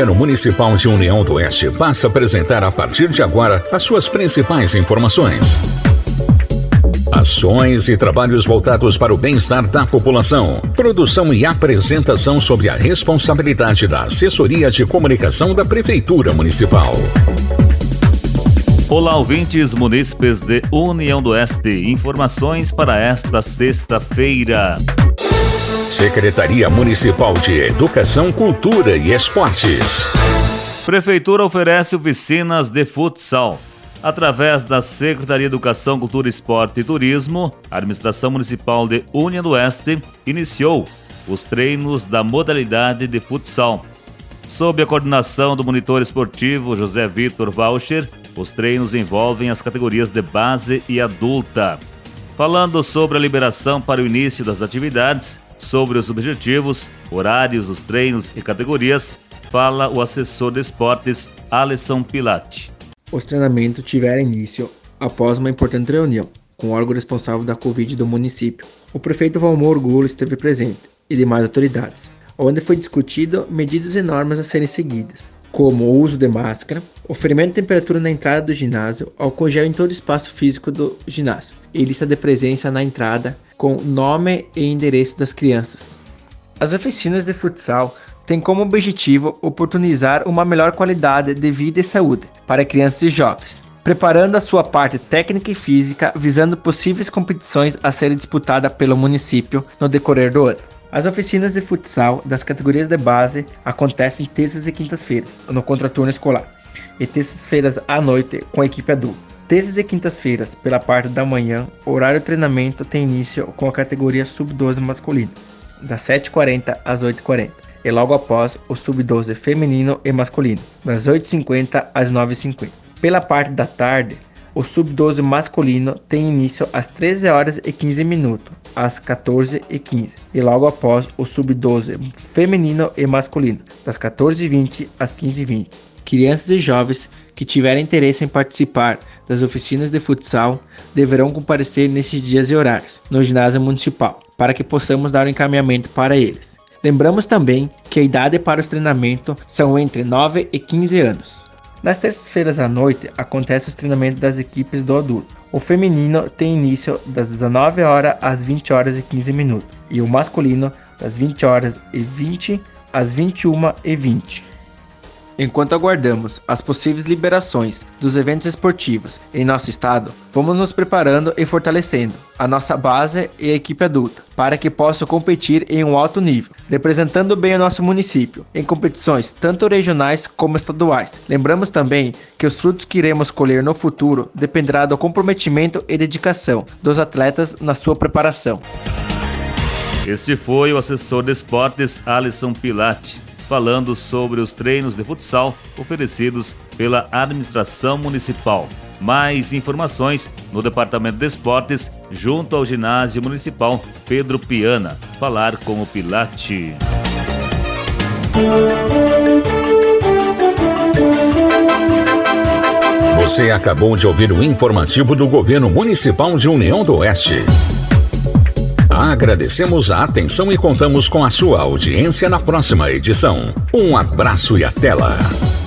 Governo Municipal de União do Oeste passa a apresentar a partir de agora as suas principais informações. Ações e trabalhos voltados para o bem-estar da população. Produção e apresentação sob a responsabilidade da Assessoria de Comunicação da Prefeitura Municipal. Olá, ouvintes munícipes de União do Oeste. Informações para esta sexta-feira. Secretaria Municipal de Educação, Cultura e Esportes. Prefeitura oferece oficinas de futsal. Através da Secretaria de Educação, Cultura, Esporte e Turismo, a Administração Municipal de União do Oeste iniciou os treinos da modalidade de futsal. Sob a coordenação do monitor esportivo José Vitor Vaucher, os treinos envolvem as categorias de base e adulta. Falando sobre a liberação para o início das atividades, sobre os objetivos, horários dos treinos e categorias, fala o assessor de esportes Alisson Pilati. Os treinamentos tiveram início após uma importante reunião com o órgão responsável da Covid do município. O prefeito Valmor Orgulho esteve presente e demais autoridades, onde foi discutido medidas e normas a serem seguidas, como o uso de máscara, o ferimento de temperatura na entrada do ginásio, álcool gel em todo o espaço físico do ginásio e lista de presença na entrada com nome e endereço das crianças. As oficinas de futsal têm como objetivo oportunizar uma melhor qualidade de vida e saúde para crianças e jovens, preparando a sua parte técnica e física visando possíveis competições a serem disputadas pelo município no decorrer do ano. As oficinas de futsal das categorias de base acontecem terças e quintas-feiras, no contraturno escolar, e terças-feiras à noite com a equipe adulta. Terças e quintas-feiras, pela parte da manhã, o horário de treinamento tem início com a categoria sub-12 masculino, das 7h40 às 8h40, e logo após o sub-12 feminino e masculino, das 8h50 às 9h50. Pela parte da tarde, o sub-12 masculino tem início às 13h15, às 14h15, e logo após o sub-12 feminino e masculino, das 14h20 às 15h20. Crianças e jovens que tiverem interesse em participar das oficinas de futsal deverão comparecer nesses dias e horários no ginásio municipal, para que possamos dar um encaminhamento para eles. Lembramos também que a idade para os treinamentos são entre 9 e 15 anos. Nas terças-feiras à noite acontecem os treinamentos das equipes do adulto. O feminino tem início das 19h às 20h15 e o masculino das 20h20 às 21h20. Enquanto aguardamos as possíveis liberações dos eventos esportivos em nosso estado, vamos nos preparando e fortalecendo a nossa base e a equipe adulta para que possam competir em um alto nível, representando bem o nosso município em competições tanto regionais como estaduais. Lembramos também que os frutos que iremos colher no futuro dependerá do comprometimento e dedicação dos atletas na sua preparação. Este foi o assessor de esportes Alisson Pilati, falando sobre os treinos de futsal oferecidos pela administração municipal. Mais informações no Departamento de Esportes, junto ao Ginásio Municipal Pedro Piana. Falar com o Pilati. Você acabou de ouvir o informativo do Governo Municipal de União do Oeste. Agradecemos a atenção e contamos com a sua audiência na próxima edição. Um abraço e até lá!